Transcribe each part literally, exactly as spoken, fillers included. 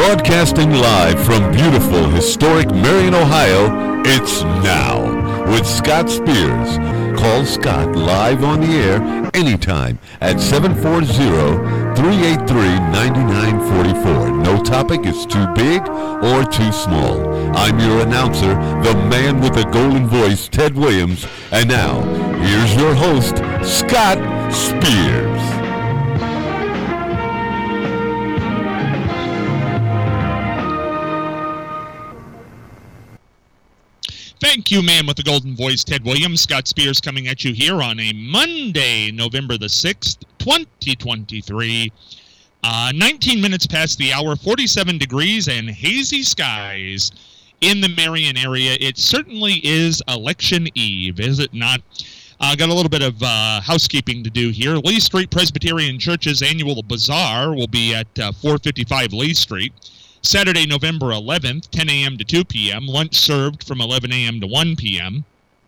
Broadcasting live from beautiful, historic Marion, Ohio, it's Now with Scott Spears. Call Scott live on the air anytime at seven four zero, three eight three, nine nine four four. No topic is too big or too small. I'm your announcer, the man with the golden voice, Ted Williams. And now, here's your host, Scott Spears. Thank you, man with the golden voice, Ted Williams. Scott Spears coming at you here on a Monday, November the sixth, twenty twenty-three. Uh, nineteen minutes past the hour, forty-seven degrees and hazy skies in the Marion area. It certainly is election eve, is it not? I uh, got a little bit of uh, housekeeping to do here. Lee Street Presbyterian Church's annual bazaar will be at uh, four fifty-five Lee Street. Saturday, November eleventh, ten a.m. to two p.m., lunch served from eleven a.m. to one p.m.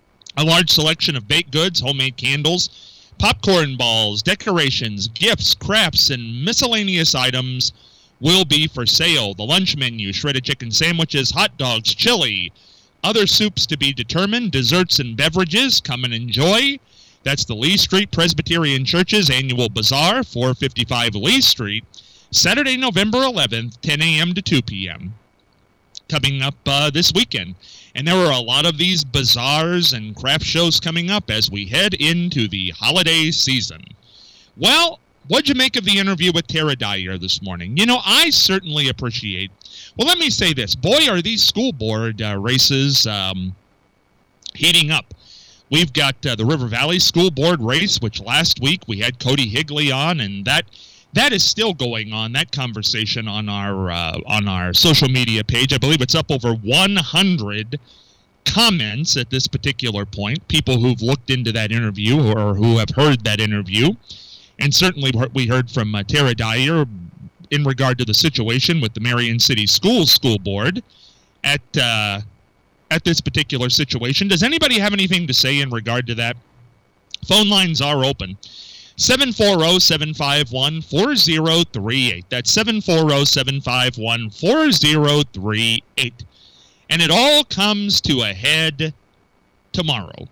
A large selection of baked goods, homemade candles, popcorn balls, decorations, gifts, crafts, and miscellaneous items will be for sale. The lunch menu, shredded chicken sandwiches, hot dogs, chili, other soups to be determined, desserts and beverages. Come and enjoy. That's the Lee Street Presbyterian Church's annual bazaar, four fifty-five Lee Street. Saturday, November eleventh, ten a.m. to two p.m. coming up uh, this weekend. And there are a lot of these bazaars and craft shows coming up as we head into the holiday season. Well, what'd you make of the interview with Tara Dyer this morning? You know, I certainly appreciate, well, let me say this. Boy, are these school board uh, races um, heating up. We've got uh, the River Valley School Board race, which last week we had Cody Higley on, and that That is still going on, that conversation on our uh, on our social media page. I believe it's up over one hundred comments at this particular point, people who've looked into that interview or who have heard that interview. And certainly we heard from uh, Tara Dyer in regard to the situation with the Marion City Schools School Board at, uh, at this particular situation. Does anybody have anything to say in regard to that? Phone lines are open. seven four zero, seven five one, four zero three eight. That's seven four zero, seven five one, four zero three eight. And it all comes to a head tomorrow.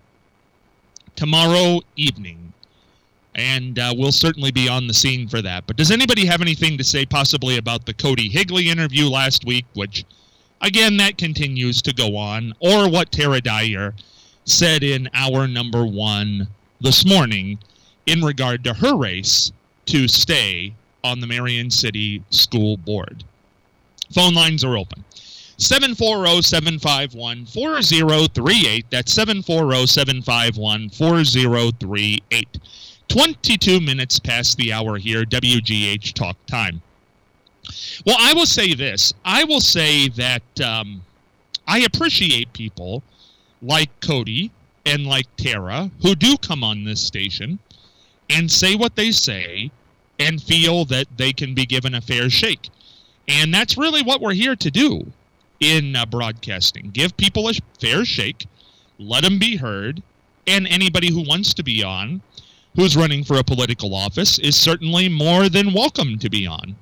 Tomorrow evening. And uh, we'll certainly be on the scene for that. But does anybody have anything to say possibly about the Cody Higley interview last week, which, again, that continues to go on, or what Tara Dyer said in hour number one this morning in regard to her race to stay on the Marion City School Board? Phone lines are open. seven four zero, seven five one, four zero three eight. That's seven four zero, seven five one, four zero three eight. twenty-two minutes past the hour here, W G H Talk Time. Well, I will say this. I will say that um, I appreciate people like Cody and like Tara who do come on this station and say what they say and feel that they can be given a fair shake. And that's really what we're here to do in uh, broadcasting. Give people a fair shake, let them be heard, and anybody who wants to be on, who's running for a political office, is certainly more than welcome to be on.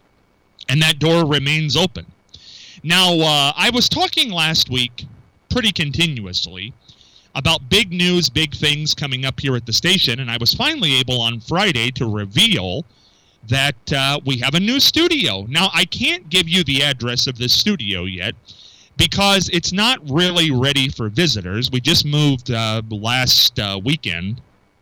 And that door remains open. Now, uh, I was talking last week pretty continuously about big news, big things coming up here at the station, and I was finally able on Friday to reveal that uh, we have a new studio. Now, I can't give you the address of this studio yet because it's not really ready for visitors. We just moved uh, last uh, weekend,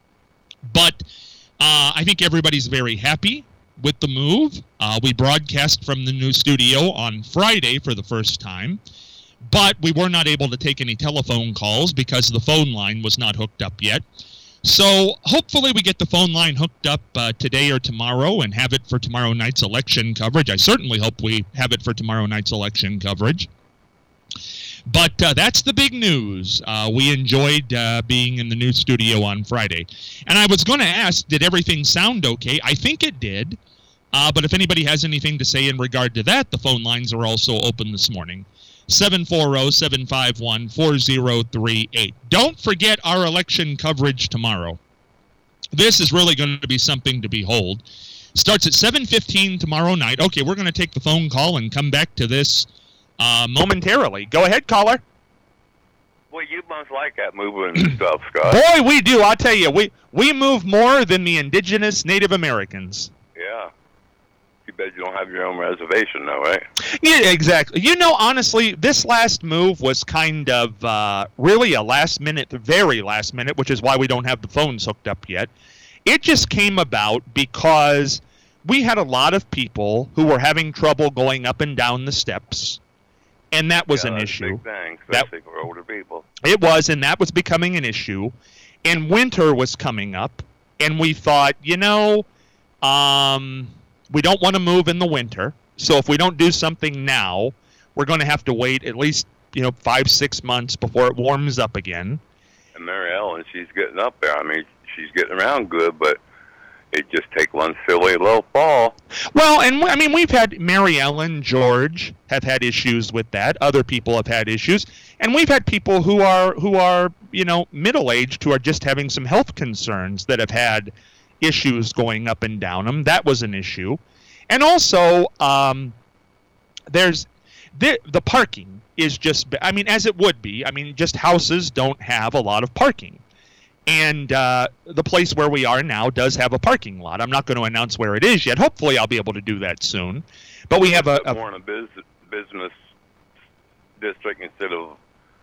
but uh, I think everybody's very happy with the move. Uh, we broadcast from the new studio on Friday for the first time. But we were not able to take any telephone calls because the phone line was not hooked up yet. So hopefully we get the phone line hooked up uh, today or tomorrow and have it for tomorrow night's election coverage. I certainly hope we have it for tomorrow night's election coverage. But uh, that's the big news. Uh, we enjoyed uh, being in the new studio on Friday. And I was going to ask, did everything sound okay? I think it did. Uh, but if anybody has anything to say in regard to that, the phone lines are also open this morning. seven four zero, seven five one, four zero three eight. Don't forget our election coverage tomorrow. This is really going to be something to behold. Starts at seven fifteen tomorrow night. Okay, we're going to take the phone call and come back to this uh, momentarily. Go ahead, caller. Well, you must like that moving stuff, Scott. Boy, we do. I'll tell you, we, we move more than the indigenous Native Americans. Yeah. You bet you don't have your own reservation, though, right? Yeah, exactly. You know, honestly, this last move was kind of uh, really a last minute, very last minute, which is why we don't have the phones hooked up yet. It just came about because we had a lot of people who were having trouble going up and down the steps, and that was yeah, an that's issue. A big thing, especially that, for older people. It was, and that was becoming an issue. And winter was coming up, and we thought, you know, um, we don't want to move in the winter, so if we don't do something now, we're going to have to wait at least, you know, five, six months before it warms up again. And Mary Ellen, she's getting up there. I mean, she's getting around good, but it just takes one silly little fall. Well, and I mean, we've had Mary Ellen, George have had issues with that. Other people have had issues, and we've had people who are who are you know middle aged who are just having some health concerns that have had issues going up and down them. That was an issue, and also um, there's the the parking is just. I mean, as it would be. I mean, just houses don't have a lot of parking. And uh, the place where we are now does have a parking lot. I'm not going to announce where it is yet. Hopefully, I'll be able to do that soon. But we have a, a more in a business business district instead of.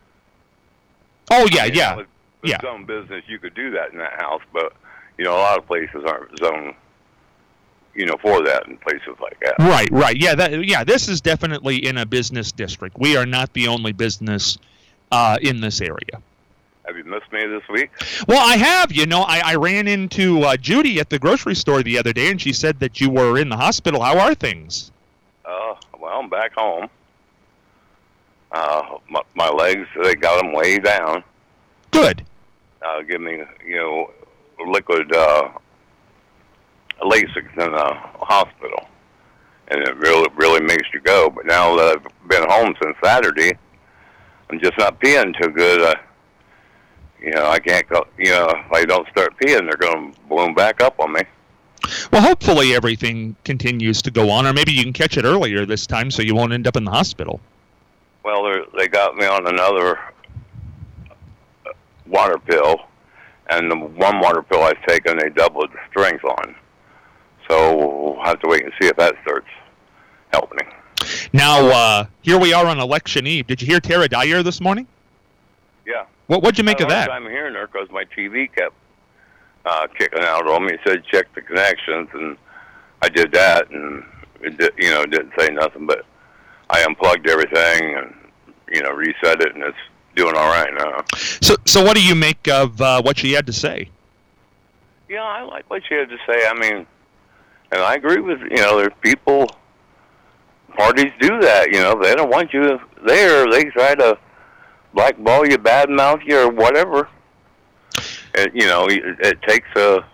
Oh yeah, I mean, yeah, with, with yeah. Some business you could do that in that house, but you know a lot of places aren't zoned, you know, for that in places like that. Right, right, yeah, that, yeah. This is definitely in a business district. We are not the only business uh, in this area. Have you missed me this week? Well, I have. You know, I, I ran into uh, Judy at the grocery store the other day, and she said that you were in the hospital. How are things? Uh, well, I'm back home. Uh, my, my legs, they got them way down. Good. Uh, give me, you know, liquid uh, Lasix in the hospital. And it really, really makes you go. But now that I've been home since Saturday, I'm just not peeing too good. I, You know, I can't go, you know, if I don't start peeing, they're going to bloom back up on me. Well, hopefully everything continues to go on, or maybe you can catch it earlier this time so you won't end up in the hospital. Well, they got me on another water pill, and the one water pill I've taken, they doubled the strength on. So we'll have to wait and see if that starts helping. Now, uh, here we are on election eve. Did you hear Tara Dyer this morning? Yeah. What what'd you make of that? I'm hearing her because my T V kept uh, kicking out on me. It said check the connections, and I did that, and it did, you know, didn't say nothing. But I unplugged everything and you know reset it, and it's doing all right now. So so what do you make of uh, what she had to say? Yeah, I like what she had to say. I mean, and I agree with you know, there's people, parties do that. You know, they don't want you there. They try to blackball you, badmouth you, or whatever. It, you know, it, it takes a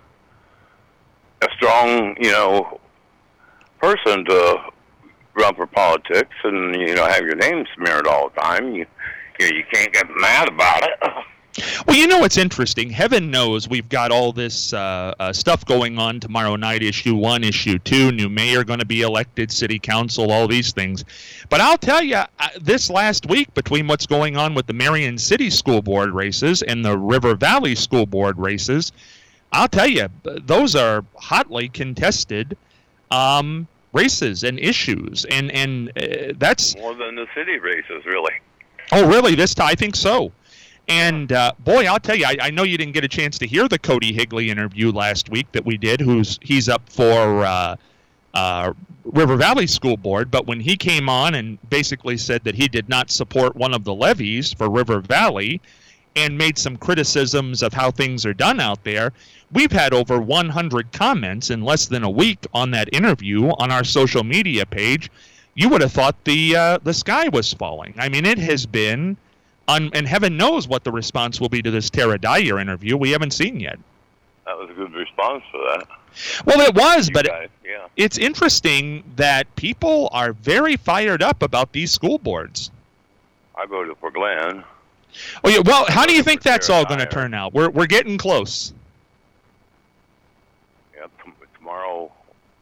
a strong, you know, person to run for politics and, you know, have your name smeared all the time. You, you, know, you can't get mad about it. Well, you know what's interesting? Heaven knows we've got all this uh, uh, stuff going on tomorrow night, issue one, issue two, new mayor going to be elected, city council, all these things. But I'll tell you, uh, this last week, between what's going on with the Marion City School Board races and the River Valley School Board races, I'll tell you, those are hotly contested um, races and issues. And, and uh, that's... More than the city races, really. Oh, really? This time? I think so. And, uh, boy, I'll tell you, I, I know you didn't get a chance to hear the Cody Higley interview last week that we did, who's he's up for uh, uh, River Valley School Board, but when he came on and basically said that he did not support one of the levies for River Valley and made some criticisms of how things are done out there, we've had over one hundred comments in less than a week on that interview on our social media page. You would have thought the uh, the sky was falling. I mean, it has been... On, and heaven knows what the response will be to this Tara Dyer interview. We haven't seen yet. That was a good response for that. Well, it was, you but guys, yeah. It's interesting that people are very fired up about these school boards. I voted for Glenn. Oh, yeah. Well, how do you think that's all going to turn out? We're we're getting close. Yeah, t- tomorrow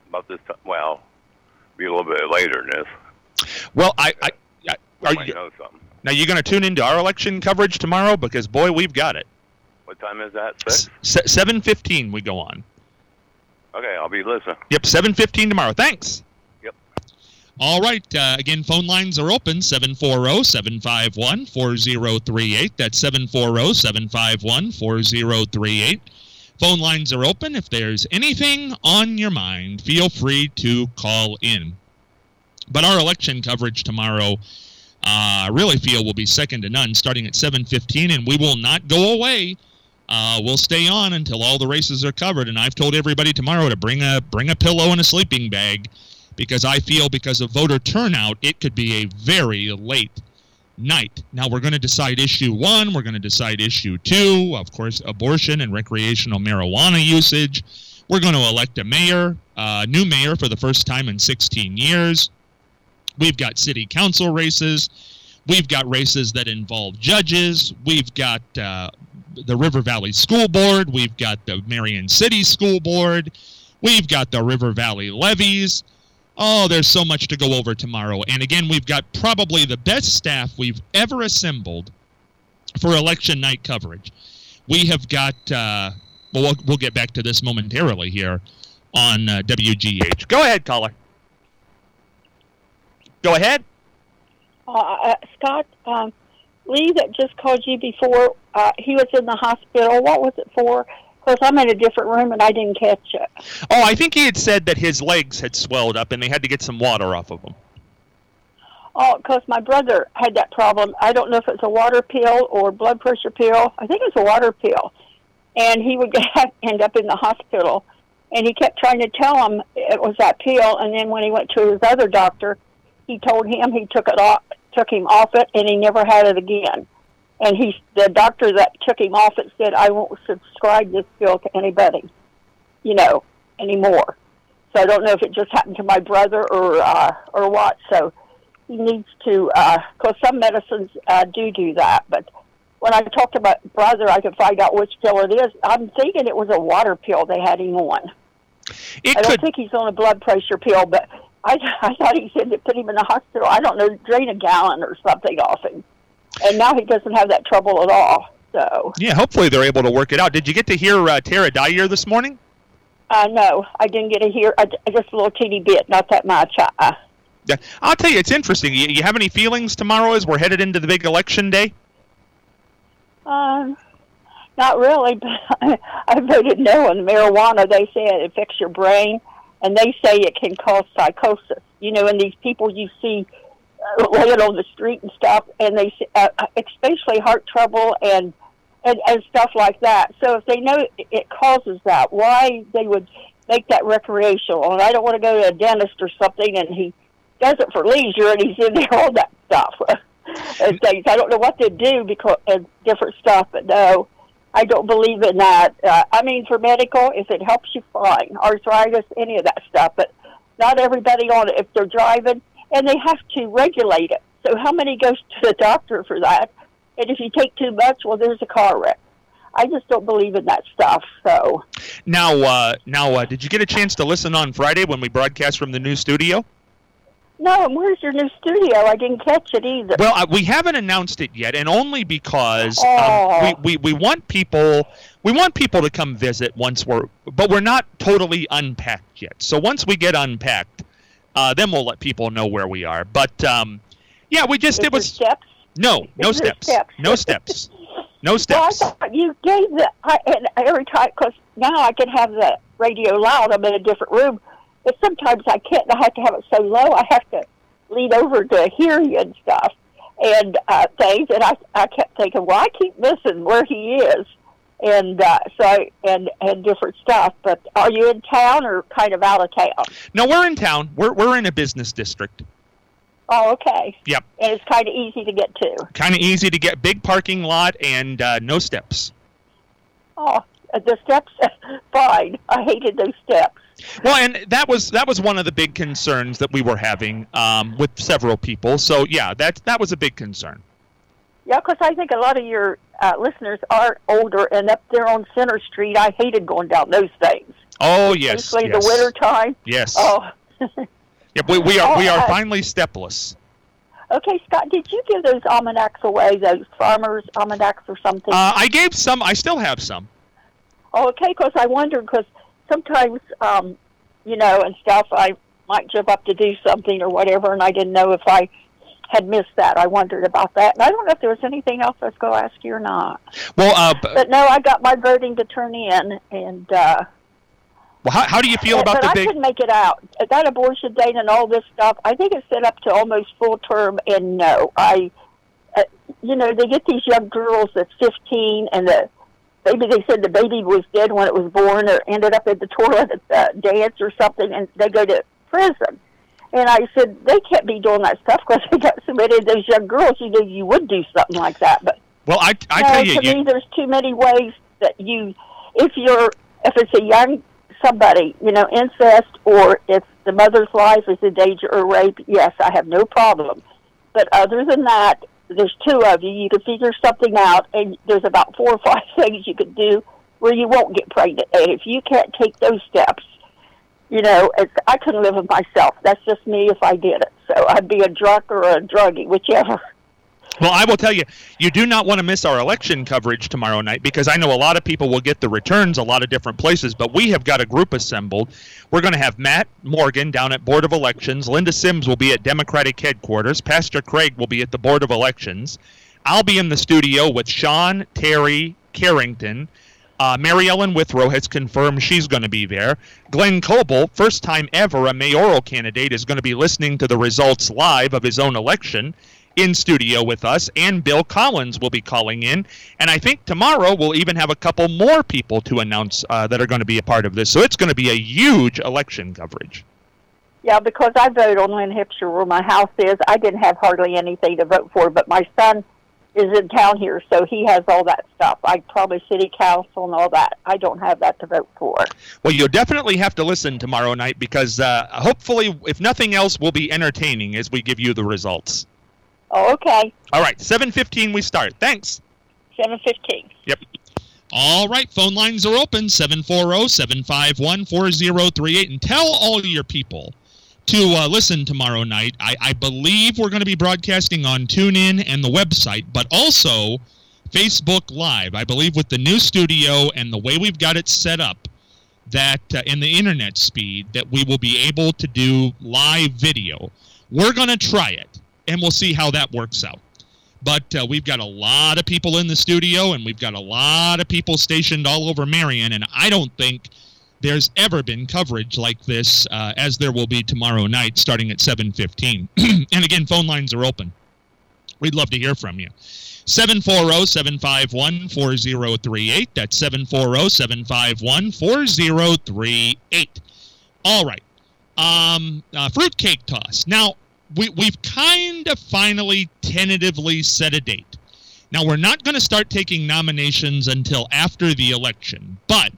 about this time. Well, be a little bit later than this. Well, I, I, I I are might you know something. now? You going to tune into our election coverage tomorrow? Because boy, we've got it. What time is that? Six? S- seven fifteen. We go on. Okay, I'll be listening. Yep, seven fifteen tomorrow. Thanks. Yep. All right. Uh, again, phone lines are open. seven four zero, seven five one, four zero three eight. That's seven four zero, seven five one, four zero three eight. Phone lines are open. If there's anything on your mind, feel free to call in. But our election coverage tomorrow, uh, I really feel will be second to none, starting at seven fifteen, and we will not go away. Uh, we'll stay on until all the races are covered. And I've told everybody tomorrow to bring a bring a pillow and a sleeping bag, because I feel because of voter turnout, it could be a very late night. Now, we're going to decide issue one. We're going to decide issue two. Of course, abortion and recreational marijuana usage. We're going to elect a mayor, uh, new mayor for the first time in sixteen years. We've got city council races. We've got races that involve judges. We've got uh, the River Valley School Board. We've got the Marion City School Board. We've got the River Valley levies. Oh, there's so much to go over tomorrow. And again, we've got probably the best staff we've ever assembled for election night coverage. We have got, uh, well, well, we'll get back to this momentarily here on uh, W G H. Go ahead, caller. Go ahead. Uh, uh, Scott, um, Lee that just called you before, uh, he was in the hospital. What was it for? Because I'm in a different room and I didn't catch it. Oh, I think he had said that his legs had swelled up and they had to get some water off of them. Oh, because my brother had that problem. I don't know if it's a water pill or blood pressure pill. I think it's a water pill. And he would get, end up in the hospital. And he kept trying to tell him it was that pill. And then when he went to his other doctor, he told him he took it off, took him off it, and he never had it again. And he, the doctor that took him off it said, I won't subscribe this pill to anybody, you know, anymore. So I don't know if it just happened to my brother or uh, or what. So he needs to, because uh, some medicines uh, do do that. But when I talked about brother, I could find out which pill it is. I'm thinking it was a water pill they had him on. It I don't could... think he's on a blood pressure pill, but I, I thought he said to put him in the hospital. I don't know, drain a gallon or something off him. And now he doesn't have that trouble at all. So yeah, hopefully they're able to work it out. Did you get to hear uh, Tara Dyer this morning? Uh, no, I didn't get to hear, uh, just a little teeny bit, not that much. Uh, Yeah, I'll tell you, it's interesting. You, you have any feelings tomorrow as we're headed into the big election day? um, not really, but I, I voted no on marijuana. They say it affects your brain, and they say it can cause psychosis. You know, and these people you see uh, laying on the street and stuff, and they uh, especially heart trouble and, and and stuff like that. So if they know it causes that, why they would make that recreational? And I don't want to go to a dentist or something, and he does it for leisure, and he's in there all that stuff and things. I don't know what to do because of different stuff, but no, I don't believe in that. Uh, I mean, for medical, if it helps you, fine. Arthritis, any of that stuff, but not everybody on it if they're driving, and they have to regulate it. So how many goes to the doctor for that? And if you take too much, well, there's a car wreck. I just don't believe in that stuff. So now, uh, now, uh, did you get a chance to listen on Friday when we broadcast from the new studio? no, and where's your new studio? I didn't catch it either. Well, uh, we haven't announced it yet, and only because Oh. um, we, we, we want people we want people to come visit once we're, but we're not totally unpacked yet. So once we get unpacked, uh, then we'll let people know where we are. But um, yeah, we just Is it was there steps? no no Is there steps, steps? no steps, no Well, I steps. thought you gave the I, and every time, because now I can have the radio loud. I'm in a different room, but sometimes I can't. I have to have it so low. I have to lean over to hear you and stuff and uh, things. And I I kept thinking, well, I keep missing where he is, and uh, so I, and and different stuff. But are you in town or kind of out of town? No, we're in town. We're we're in a business district. Oh, okay. Yep. And it's kind of easy to get to. Kind of easy to get. Big parking lot and uh, no steps. Oh, the steps, fine. I hated those steps. Well, and that was that was one of the big concerns that we were having um, with several people. So yeah, that that was a big concern. Yeah, because I think a lot of your uh, listeners are older, and up there on Center Street, I hated going down those things. Oh, yes. Basically yes. the winter time. Yes. Oh. Yeah, we, we are oh, we are uh, finally stepless. Okay, Scott, did you give those almanacs away, those farmers' almanacs or something? Uh, I gave some. I still have some. Oh, okay, because I wondered, because sometimes, um, you know, and stuff, I might jump up to do something or whatever, and I didn't know if I had missed that. I wondered about that. And I don't know if there was anything else I was going to ask you or not. Well, uh, b- But no, I got my voting to turn in, and... Uh, well, how, how do you feel but, about but the I big... couldn't make it out. That abortion date and all this stuff, I think it's set up to almost full term, and no. I, uh, you know, they get these young girls that's fifteen, and the maybe they said the baby was dead when it was born or ended up at the toilet at the dance or something, and they go to prison. And I said, they can't be doing that stuff because they got so many of those young girls. You know, you would do something like that. But well, I, I no, tell you... to you me, there's too many ways that you, if you're, if it's a young somebody, you know, incest, or if the mother's life is in danger or rape, yes, I have no problem. But other than that, there's two of you. You can figure something out, and there's about four or five things you could do where you won't get pregnant. And if you can't take those steps, you know, it's, I couldn't live with myself. That's just me if I did it. So I'd be a drunk or a druggie, whichever. Well, I will tell you, you do not want to miss our election coverage tomorrow night, because I know a lot of people will get the returns a lot of different places, but we have got a group assembled. We're going to have Matt Morgan down at Board of Elections. Linda Sims will be at Democratic headquarters. Pastor Craig will be at the Board of Elections. I'll be in the studio with Sean, Terry, Carrington. Uh, Mary Ellen Withrow has confirmed she's going to be there. Glenn Coble, first time ever a mayoral candidate, is going to be listening to the results live of his own election in studio with us, and Bill Collins will be calling in. And I think tomorrow we'll even have a couple more people to announce uh, that are going to be a part of this. So it's going to be a huge election coverage. Yeah, because I vote on Lynn Hipsher where my house is. I didn't have hardly anything to vote for, but my son is in town here, so he has all that stuff. I probably city council and all that. I don't have that to vote for. Well, you'll definitely have to listen tomorrow night, because uh, hopefully, if nothing else, we'll be entertaining as we give you the results. Oh, okay. All right, seven fifteen we start. Thanks. seven fifteen. Yep. All right, phone lines are open, seven four zero, seven five one, four zero three eight. And tell all your people to uh, listen tomorrow night. I, I believe we're going to be broadcasting on TuneIn and the website, but also Facebook Live. I believe with the new studio and the way we've got it set up, that uh, in the internet speed, that we will be able to do live video. We're going to try it, and we'll see how that works out. But uh, we've got a lot of people in the studio, and we've got a lot of people stationed all over Marion, and I don't think there's ever been coverage like this uh, as there will be tomorrow night starting at seven fifteen. And again, phone lines are open. We'd love to hear from you. seven four zero, seven five one, four zero three eight. That's seven four zero, seven five one, four zero three eight. All right. Um, uh, fruitcake toss. Now, we, we've kind of finally tentatively set a date. Now, we're not going to start taking nominations until after the election, but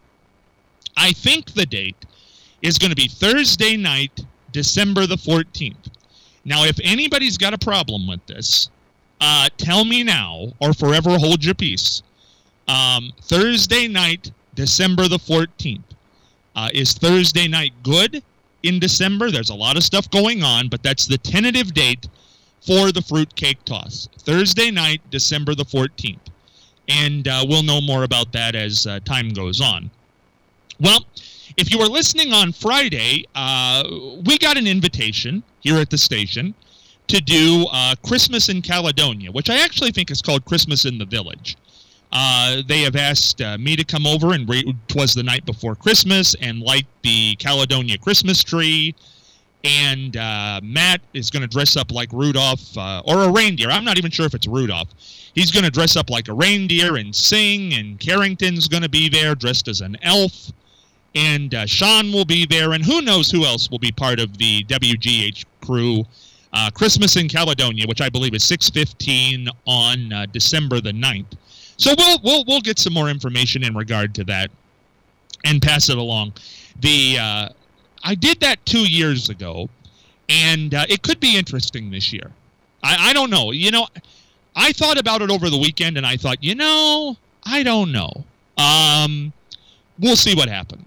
I think the date is going to be Thursday night, December the fourteenth. Now, if anybody's got a problem with this, uh, tell me now or forever hold your peace. Um, Thursday night, December the fourteenth. Uh, is Thursday night good in December? There's a lot of stuff going on, but that's the tentative date for the fruitcake toss. Thursday night, December the fourteenth. And uh, we'll know more about that as uh, time goes on. Well, if you were listening on Friday, uh, we got an invitation here at the station to do uh, Christmas in Caledonia, which I actually think is called Christmas in the Village. Uh, they have asked uh, me to come over, and re- it was the night before Christmas, and light the Caledonia Christmas tree. And uh, Matt is going to dress up like Rudolph, uh, or a reindeer. I'm not even sure if it's Rudolph. He's going to dress up like a reindeer and sing, and Carrington's going to be there dressed as an elf. And uh, Sean will be there, and who knows who else will be part of the W G H crew. Uh, Christmas in Caledonia, which I believe is six fifteen on uh, December the ninth. So we'll we'll we'll get some more information in regard to that and pass it along. The uh, I did that two years ago, and uh, it could be interesting this year. I, I don't know. You know, I thought about it over the weekend, and I thought, you know, I don't know. Um... We'll see what happens.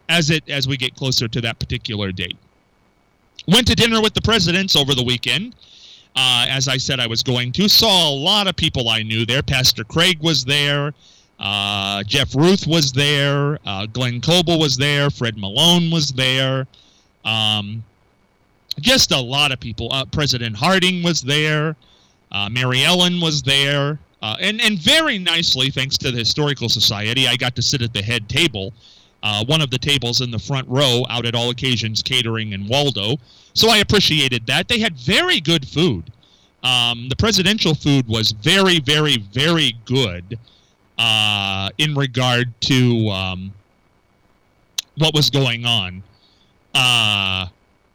as it as we get closer to that particular date. Went to dinner with the presidents over the weekend. Uh, as I said I was going to. Saw a lot of people I knew there. Pastor Craig was there. Uh, Jeff Ruth was there. Uh, Glenn Coble was there. Fred Malone was there. Um, just a lot of people. Uh, President Harding was there. Uh, Mary Ellen was there. Uh, and, and very nicely, thanks to the Historical Society, I got to sit at the head table, uh, one of the tables in the front row out at All Occasions Catering in Waldo. So I appreciated that. They had very good food. Um, the presidential food was very, very, very good uh, in regard to um, what was going on. Uh,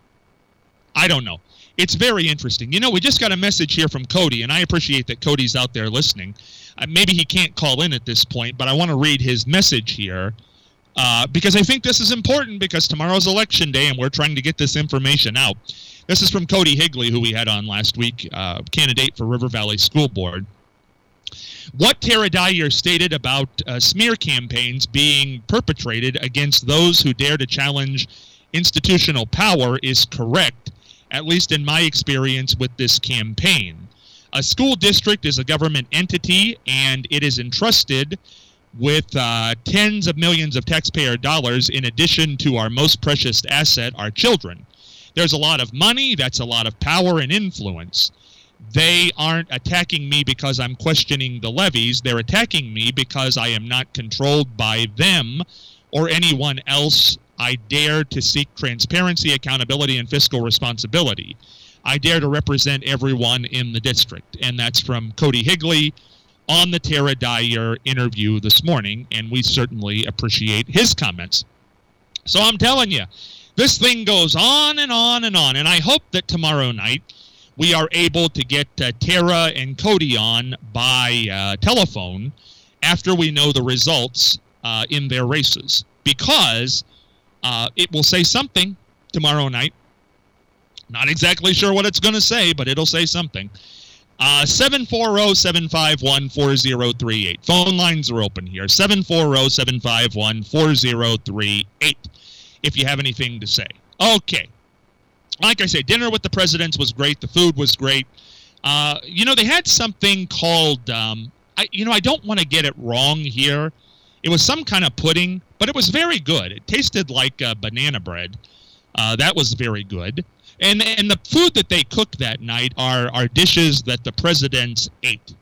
I don't know. It's very interesting. You know, we just got a message here from Cody, and I appreciate that Cody's out there listening. Uh, maybe he can't call in at this point, but I want to read his message here uh, because I think this is important because tomorrow's election day, and we're trying to get this information out. This is from Cody Higley, who we had on last week, uh, candidate for River Valley School Board. What Tara Dyer stated about uh, smear campaigns being perpetrated against those who dare to challenge institutional power is correct, at least in my experience with this campaign. A school district is a government entity, and it is entrusted with uh, tens of millions of taxpayer dollars in addition to our most precious asset, our children. There's a lot of money, that's a lot of power and influence. They aren't attacking me because I'm questioning the levies. They're attacking me because I am not controlled by them or anyone else. I dare to seek transparency, accountability, and fiscal responsibility. I dare to represent everyone in the district. And that's from Cody Higley on the Tara Dyer interview this morning, and we certainly appreciate his comments. So I'm telling you, this thing goes on and on and on, and I hope that tomorrow night we are able to get uh, Tara and Cody on by uh, telephone after we know the results uh, in their races, because uh, it will say something tomorrow night. Not exactly sure what it's going to say, but it'll say something. Uh, seven four zero, seven five one, four zero three eight. Phone lines are open here. seven four zero, seven five one, four zero three eight. If you have anything to say. Okay. Like I say, dinner with the presidents was great. The food was great. Uh, you know, they had something called, um, I, you know, I don't want to get it wrong here. It was some kind of pudding, but it was very good. It tasted like uh, banana bread. Uh, that was very good. And and the food that they cooked that night are, are dishes that the presidents ate.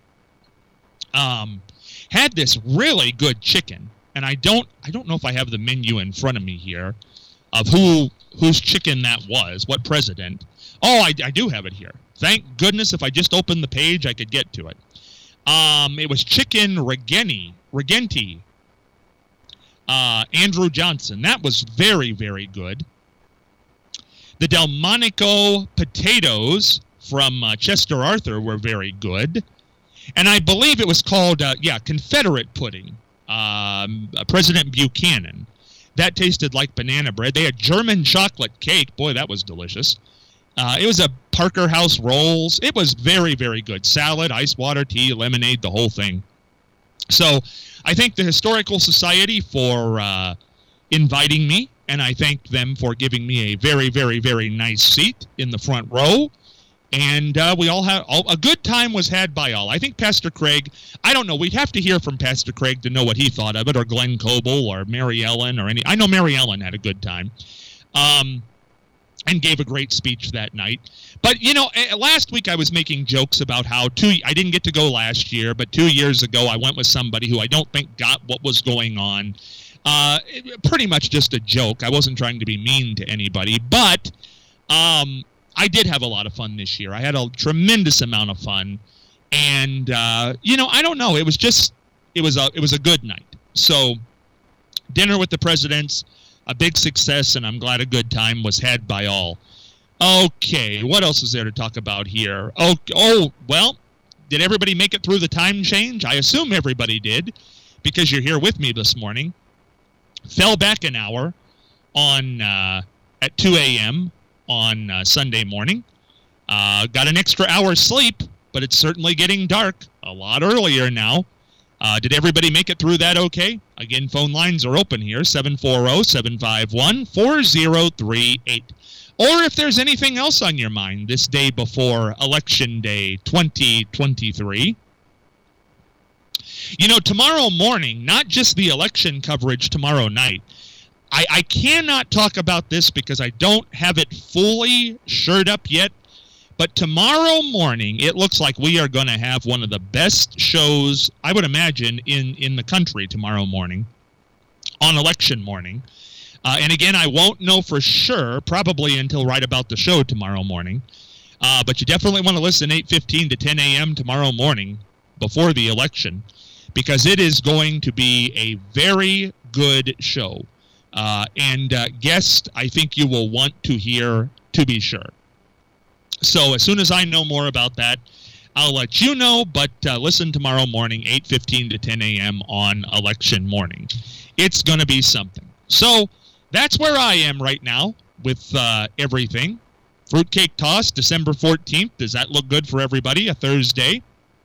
Um, had this really good chicken, and I don't I don't know if I have the menu in front of me here of who whose chicken that was, what president. Oh, I, I do have it here. Thank goodness, if I just opened the page, I could get to it. Um, it was chicken Regeni, Regenti, uh, Andrew Johnson. That was very, very good. The Delmonico potatoes from uh, Chester Arthur were very good. And I believe it was called, uh, yeah, Confederate pudding, um, uh, President Buchanan. That tasted like banana bread. They had German chocolate cake. Boy, that was delicious. Uh, it was a Parker House rolls. It was very, very good. Salad, ice water, tea, lemonade, the whole thing. So I thank the Historical Society for uh, inviting me, and I thank them for giving me a very, very, very nice seat in the front row. And uh, we all had all, a good time was had by all. I think Pastor Craig, I don't know, we'd have to hear from Pastor Craig to know what he thought of it, or Glenn Coble, or Mary Ellen, or any. I know Mary Ellen had a good time, um, and gave a great speech that night. But you know, last week I was making jokes about how two. I didn't get to go last year, but two years ago I went with somebody who I don't think got what was going on. Uh, pretty much just a joke. I wasn't trying to be mean to anybody, but. Um, I did have a lot of fun this year. I had a tremendous amount of fun, and uh, you know, I don't know. It was just, it was a, it was a good night. So, dinner with the presidents, a big success, and I'm glad a good time was had by all. Okay, what else is there to talk about here? Oh, oh, well, did everybody make it through the time change? I assume everybody did, because you're here with me this morning. Fell back an hour on uh, at two a.m. on uh, Sunday morning. Uh, got an extra hour sleep, but it's certainly getting dark a lot earlier now. Uh, did everybody make it through that okay? Again, phone lines are open here, seven four zero, seven five one, four zero three eight. Or if there's anything else on your mind this day before Election Day twenty twenty-three. You know, tomorrow morning, not just the election coverage tomorrow night, I, I cannot talk about this because I don't have it fully shored up yet, but tomorrow morning, it looks like we are going to have one of the best shows, I would imagine, in, in the country tomorrow morning, on election morning. Uh, and again, I won't know for sure, probably until right about the show tomorrow morning, uh, but you definitely want to listen eight fifteen to ten a.m. tomorrow morning before the election, because it is going to be a very good show. Uh, and uh, guest, I think you will want to hear, to be sure. So as soon as I know more about that, I'll let you know, but uh, listen tomorrow morning, eight fifteen to ten a.m. on election morning. It's going to be something. So that's where I am right now with uh, everything. Fruitcake Toss, December fourteenth. Does that look good for everybody? A Thursday.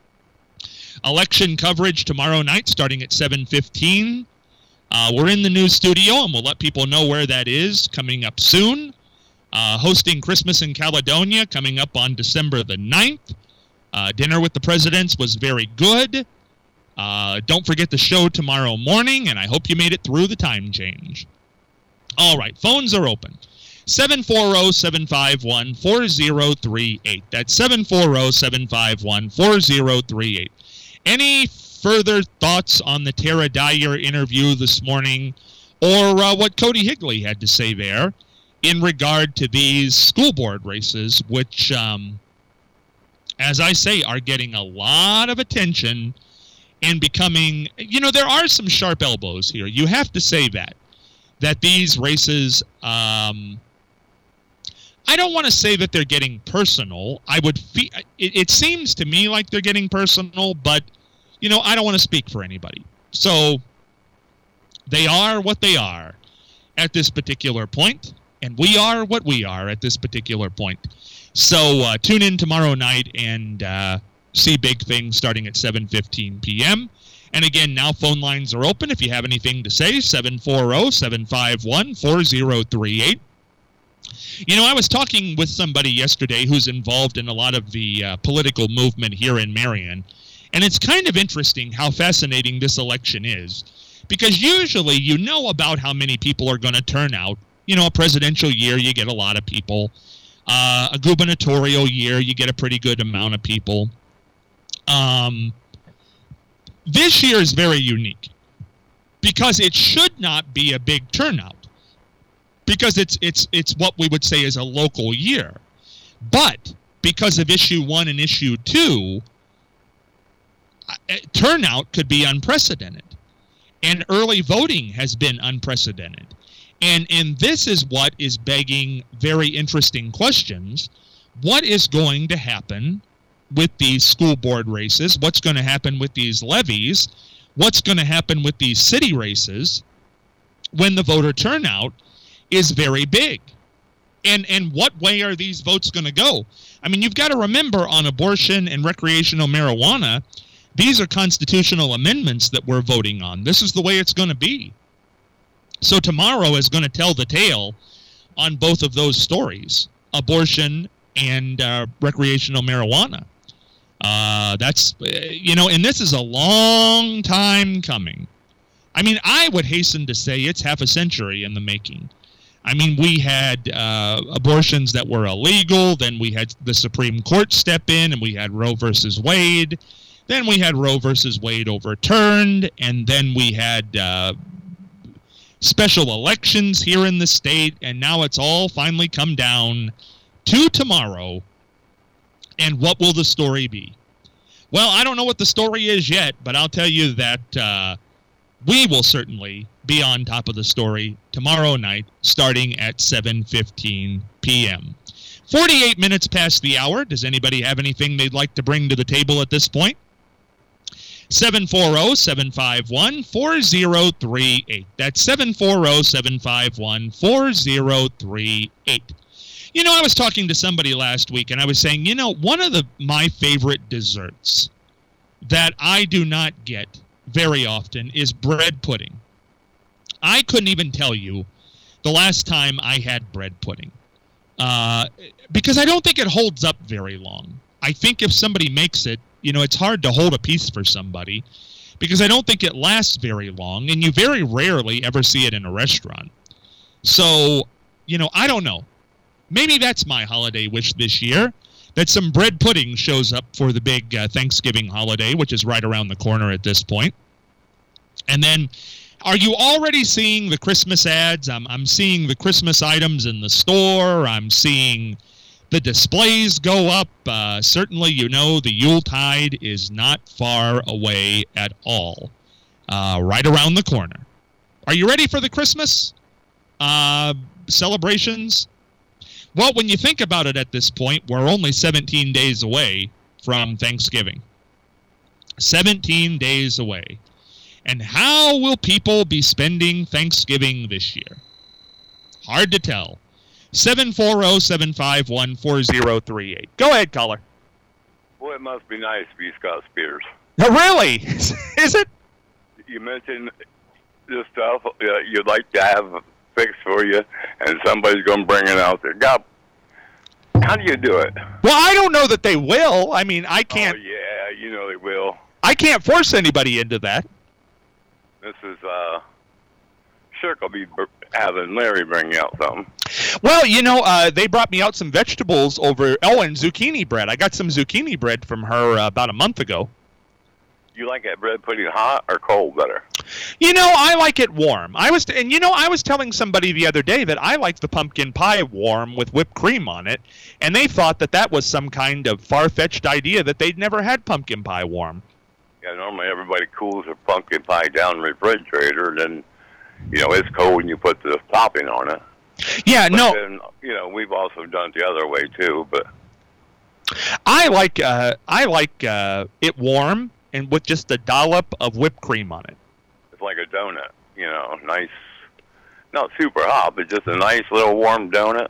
Election coverage tomorrow night starting at seven fifteen. Uh, we're in the new studio, and we'll let people know where that is coming up soon. Uh, hosting Christmas in Caledonia coming up on December the ninth. Uh, Dinner with the Presidents was very good. Uh, don't forget the show tomorrow morning, and I hope you made it through the time change. All right, phones are open. seven four zero, seven five one, four zero three eight. That's seven four zero, seven five one, four zero three eight. Any further thoughts on the Tara Dyer interview this morning, or uh, what Cody Higley had to say there in regard to these school board races, which, um, as I say, are getting a lot of attention and becoming, you know, there are some sharp elbows here. You have to say that, that these races, um, I don't want to say that they're getting personal. I would fe- it, it seems to me like they're getting personal, but, you know, I don't want to speak for anybody. So they are what they are at this particular point, and we are what we are at this particular point. So uh, tune in tomorrow night and uh, see big things starting at seven fifteen p.m. And again, now phone lines are open. If you have anything to say, seven four zero, seven five one, four zero three eight. You know, I was talking with somebody yesterday who's involved in a lot of the uh, political movement here in Marion, and it's kind of interesting how fascinating this election is, because usually you know about how many people are going to turn out. You know, a presidential year, you get a lot of people. Uh, a gubernatorial year, you get a pretty good amount of people. Um, this year is very unique because it should not be a big turnout, because it's it's it's what we would say is a local year. But because of issue one and issue two, uh, turnout could be unprecedented, and early voting has been unprecedented. And and this is what is begging very interesting questions. What is going to happen with these school board races? What's going to happen with these levies? What's going to happen with these city races when the voter turnout is very big? And and what way are these votes going to go? I mean, you've got to remember, on abortion and recreational marijuana, these are constitutional amendments that we're voting on. This is the way it's going to be. So tomorrow is going to tell the tale on both of those stories, abortion and uh, recreational marijuana. Uh, that's, you know, and this is a long time coming. I mean, I would hasten to say it's half a century in the making. I mean, we had uh, abortions that were illegal, then we had the Supreme Court step in, and we had Roe versus Wade, then we had Roe versus Wade overturned, and then we had uh, special elections here in the state, and now it's all finally come down to tomorrow. And what will the story be? Well, I don't know what the story is yet, but I'll tell you that uh, we will certainly be on top of the story tomorrow night, starting at seven fifteen p.m. forty-eight minutes past the hour. Does anybody have anything they'd like to bring to the table at this point? seven four zero, seven five one, four zero three eight. That's seven four zero, seven five one, four zero three eight. You know, I was talking to somebody last week, and I was saying, you know, one of the my favorite desserts that I do not get very often is bread pudding. I couldn't even tell you the last time I had bread pudding. Uh, because I don't think it holds up very long. I think if somebody makes it, you know, it's hard to hold a piece for somebody because I don't think it lasts very long, and you very rarely ever see it in a restaurant. So, you know, I don't know. Maybe that's my holiday wish this year, that some bread pudding shows up for the big uh, Thanksgiving holiday, which is right around the corner at this point. And then, are you already seeing the Christmas ads? I'm, I'm seeing the Christmas items in the store. I'm seeing the displays go up. Uh, certainly, you know, the Yuletide is not far away at all. Uh, right around the corner. Are you ready for the Christmas uh, celebrations? Well, when you think about it at this point, we're only seventeen days away from Thanksgiving. seventeen days away. And how will people be spending Thanksgiving this year? Hard to tell. seven four zero, seven five one, four zero three eight. Go ahead, caller. Boy, it must be nice to be Scott Spears. Oh, really? Is it? You mentioned this stuff uh, you'd like to have fixed for you, and somebody's going to bring it out there. God, how do you do it? Well, I don't know that they will. I mean, I can't. Oh, yeah, you know they will. I can't force anybody into that. This is, uh, sure I'll be having Larry bring out something. Well, you know, uh, they brought me out some vegetables over, oh, and zucchini bread. I got some zucchini bread from her uh, about a month ago. You like that bread pudding hot or cold better? You know, I like it warm. I was, and you know, I was telling somebody the other day that I like the pumpkin pie warm with whipped cream on it, and they thought that that was some kind of far-fetched idea that they'd never had pumpkin pie warm. Yeah, normally everybody cools their pumpkin pie down in the refrigerator, and then, you know, it's cold and you put the topping on it. Yeah, but no. Then, you know, we've also done it the other way too, but I like uh, I like uh, it warm and with just a dollop of whipped cream on it. It's like a donut, you know, nice, not super hot, but just a nice little warm donut.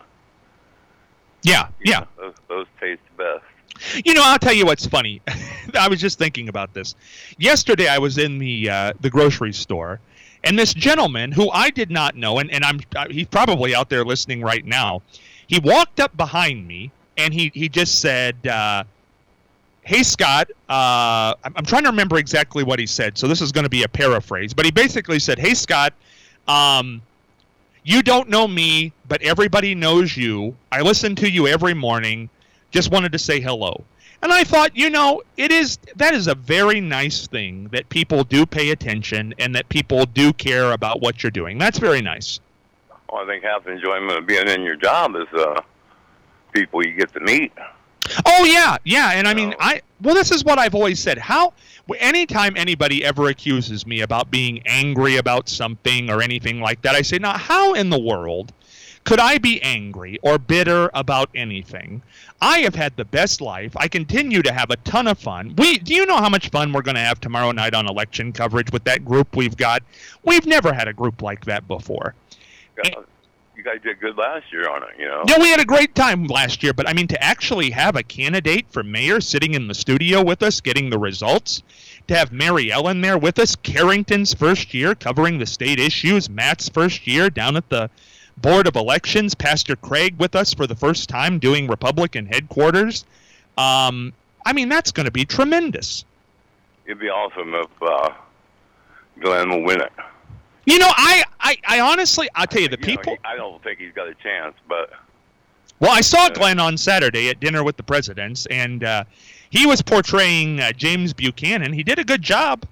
Yeah, you yeah. know, those, those taste best. You know, I'll tell you what's funny. I was just thinking about this. Yesterday, I was in the uh, the grocery store, and this gentleman who I did not know, and, and I'm uh, he's probably out there listening right now. He walked up behind me, and he he just said, uh, "Hey Scott," uh, I'm, I'm trying to remember exactly what he said, so this is going to be a paraphrase. But he basically said, "Hey Scott, um, you don't know me, but everybody knows you. I listen to you every morning. Just wanted to say hello." And I thought, you know, it is that is a very nice thing that people do pay attention and that people do care about what you're doing. That's very nice. Well, I think half the enjoyment of being in your job is uh, people you get to meet. Oh, yeah, yeah. And I mean, I well, this is what I've always said. How anytime anybody ever accuses me about being angry about something or anything like that, I say, now, how in the world could I be angry or bitter about anything? I have had the best life. I continue to have a ton of fun. We, do you know how much fun we're going to have tomorrow night on election coverage with that group we've got? We've never had a group like that before. Yeah, you guys did good last year on it, you know. Yeah, we had a great time last year, but I mean, to actually have a candidate for mayor sitting in the studio with us, getting the results, to have Mary Ellen there with us, Carrington's first year covering the state issues, Matt's first year down at the Board of Elections, Pastor Craig with us for the first time doing Republican headquarters. Um, I mean, that's going to be tremendous. It'd be awesome if uh, Glenn will win it. You know, I, I, I honestly, I'll tell you, the You people... know, he, I don't think he's got a chance, but... Well, I saw Glenn on Saturday at dinner with the presidents, and uh, he was portraying uh, James Buchanan. He did a good job.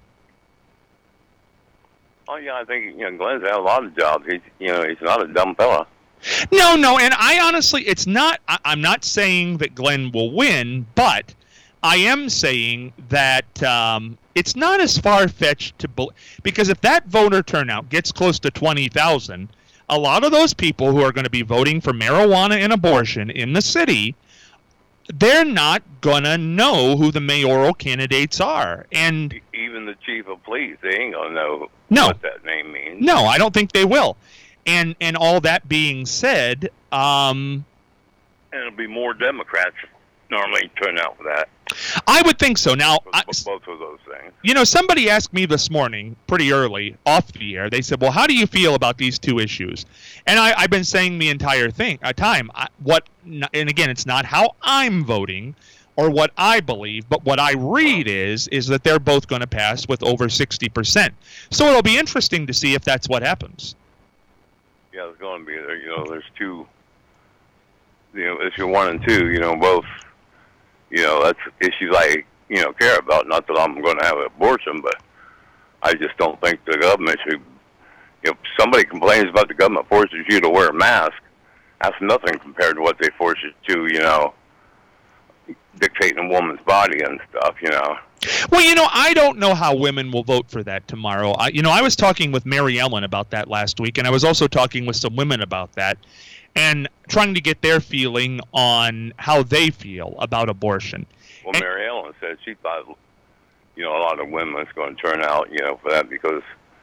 Oh, yeah, I think, you know, Glenn's had a lot of jobs. He's, you know, he's not a dumb fella. No, no, and I honestly, it's not, I, I'm not saying that Glenn will win, but I am saying that um, it's not as far-fetched to, be- because if that voter turnout gets close to twenty thousand, a lot of those people who are going to be voting for marijuana and abortion in the city, they're not going to know who the mayoral candidates are. And even the chief of police, they ain't going to know no, what that name means. No, I don't think they will. And and all that being said, um, and it'll be more Democrats normally turn out for that. I would think so. Now, I, both of those things. You know, somebody asked me this morning, pretty early, off the air. They said, "Well, how do you feel about these two issues?" And I, I've been saying the entire thing, uh, time. I, what, and again, it's not how I'm voting or what I believe, but what I read is is that they're both going to pass with over sixty percent. So it'll be interesting to see if that's what happens. Yeah, it's going to be there. You know, there's two. You know, issue one and two. You know, both. You know, that's issues I, you know, care about. Not that I'm going to have an abortion, but I just don't think the government should. If somebody complains about the government forces you to wear a mask, that's nothing compared to what they force you to, you know, dictating a woman's body and stuff, you know. Well, you know, I don't know how women will vote for that tomorrow. I, you know, I was talking with Mary Ellen about that last week, and I was also talking with some women about that, and trying to get their feeling on how they feel about abortion. Well, and, Mary Ellen said she thought, you know, a lot of women is going to turn out, you know, for that because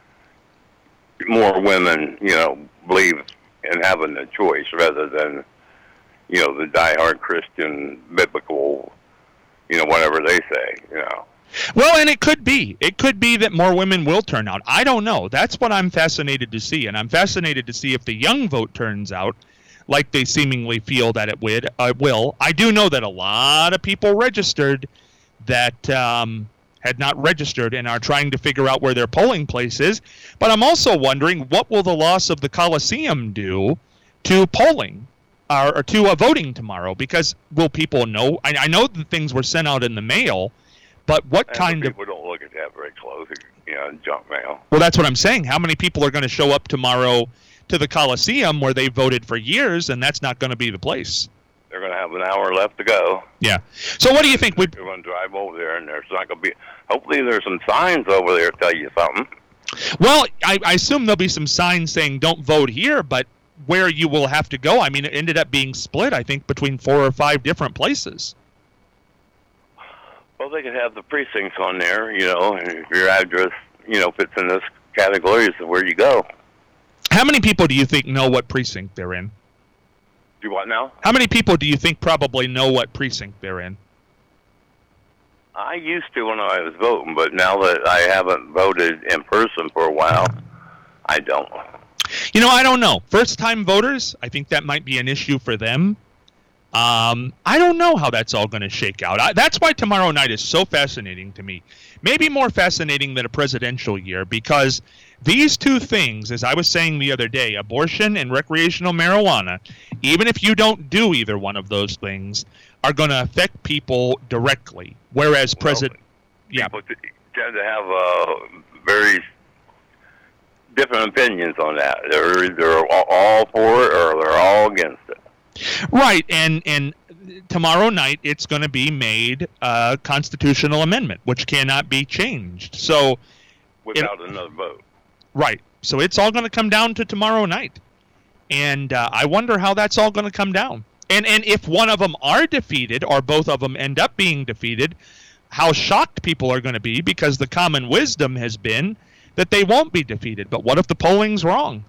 more women, you know, believe in having a choice rather than, you know, the diehard Christian, biblical, you know, whatever they say, you know. Well, and it could be. It could be that more women will turn out. I don't know. That's what I'm fascinated to see, and I'm fascinated to see if the young vote turns out like they seemingly feel that it would, uh, will. I do know that a lot of people registered that um, had not registered and are trying to figure out where their polling place is. But I'm also wondering, what will the loss of the Coliseum do to polling or, or to uh, voting tomorrow? Because will people know? I, I know that things were sent out in the mail, but what and kind people of... people don't look at that very close, you know, junk mail. Well, that's what I'm saying. How many people are going to show up tomorrow to the Coliseum where they voted for years, and that's not going to be the place? They're going to have an hour left to go. Yeah. So what do you think? We're going to drive over there, and there's not going to be... Hopefully there's some signs over there to tell you something. Well, I, I assume there'll be some signs saying don't vote here, but where you will have to go, I mean, it ended up being split, I think, between four or five different places. Well, they could have the precincts on there, you know, and if your address, you know, fits in this category, is where you go. How many people do you think know what precinct they're in? Do what now? How many people do you think probably know what precinct they're in? I used to when I was voting, but now that I haven't voted in person for a while, I don't. You know, I don't know. First-time voters, I think that might be an issue for them. Um, I don't know how that's all going to shake out. I, that's why tomorrow night is so fascinating to me. Maybe more fascinating than a presidential year, because these two things, as I was saying the other day, abortion and recreational marijuana, even if you don't do either one of those things, are going to affect people directly. Whereas president, well, yeah, people tend to have uh, very different opinions on that. They're either all for it or they're all against it. Right, and and tomorrow night it's going to be made a constitutional amendment, which cannot be changed. So without it, another vote. Right. So it's all going to come down to tomorrow night, and uh, I wonder how that's all going to come down. And and if one of them are defeated, or both of them end up being defeated, how shocked people are going to be, because the common wisdom has been that they won't be defeated. But what if the polling's wrong?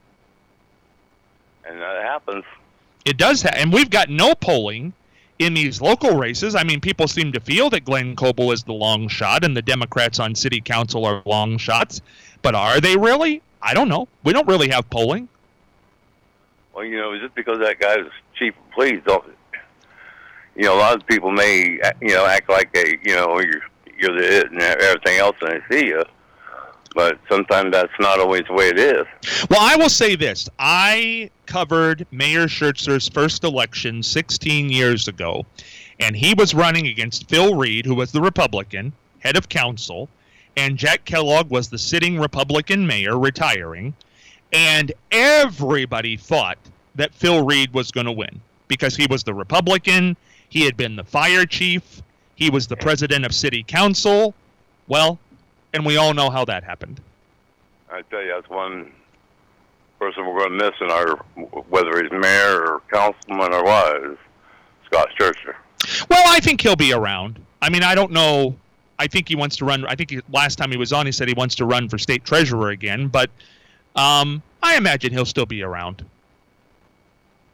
And that happens. It does, ha- and we've got no polling in these local races. I mean, people seem to feel that Glenn Coble is the long shot and the Democrats on city council are long shots. But are they really? I don't know. We don't really have polling. Well, you know, just because that guy was chief of police, don't, you know, a lot of people may, you know, act like they, you know, you're, you're the it and everything else and they see you. But sometimes that's not always the way it is. Well, I will say this. I covered Mayor Schertzer's first election sixteen years ago, and he was running against Phil Reed, who was the Republican, head of council, and Jack Kellogg was the sitting Republican mayor, retiring, and everybody thought that Phil Reed was going to win because he was the Republican, he had been the fire chief, he was the president of city council. Well, and we all know how that happened. I tell you, that's one person we're going to miss in our, whether he's mayor or councilman or what, is Scott Schertzer. Well, I think he'll be around. I mean, I don't know. I think he wants to run. I think he, last time he was on, he said he wants to run for state treasurer again. But um, I imagine he'll still be around.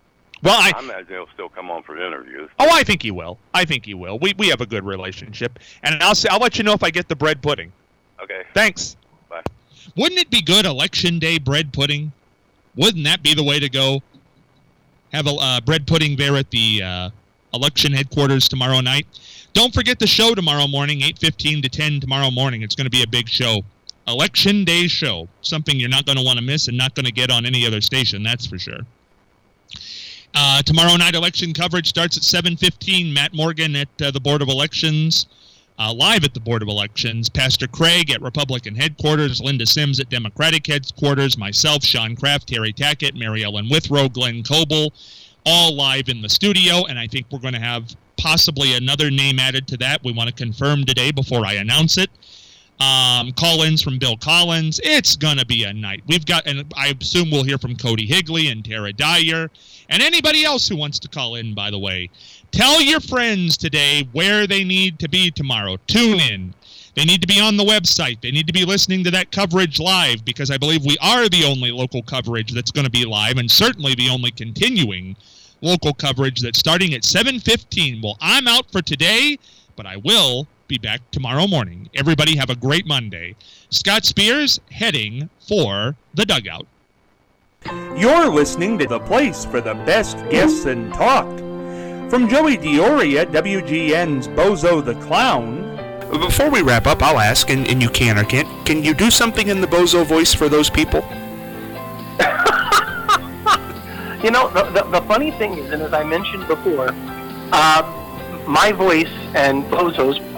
Well, I, I imagine he'll still come on for interviews. Oh, I think he will. I think he will. We we have a good relationship, and I'll say I'll let you know if I get the bread pudding. Okay. Thanks. Bye. Wouldn't it be good election day bread pudding? Wouldn't that be the way to go? Have a uh, bread pudding there at the uh, election headquarters tomorrow night. Don't forget the show tomorrow morning, eight fifteen to ten tomorrow morning. It's going to be a big show. Election day show. Something you're not going to want to miss and not going to get on any other station, that's for sure. Uh, tomorrow night election coverage starts at seven fifteen. Matt Morgan at uh, the Board of Elections. Uh, live at the Board of Elections. Pastor Craig at Republican headquarters. Linda Sims at Democratic headquarters. Myself, Sean Kraft, Terry Tackett, Mary Ellen Withrow, Glenn Coble. All live in the studio. And I think we're going to have possibly another name added to that. We want to confirm today before I announce it. Um, call-ins from Bill Collins. It's going to be a night. We've got, and I assume we'll hear from Cody Higley and Tara Dyer and anybody else who wants to call in, by the way. Tell your friends today where they need to be tomorrow. Tune in. They need to be on the website. They need to be listening to that coverage live, because I believe we are the only local coverage that's going to be live, and certainly the only continuing local coverage that's starting at seven fifteen. Well, I'm out for today, but I will be back tomorrow morning. Everybody have a great Monday. Scott Spears heading for the dugout. You're listening to the place for the best guests and talk. From Joey Diori at W G N's Bozo the Clown. Before we wrap up, I'll ask, and, and you can or can't, can you do something in the Bozo voice for those people? You know, the, the, the funny thing is, and as I mentioned before, uh, my voice and Bozo's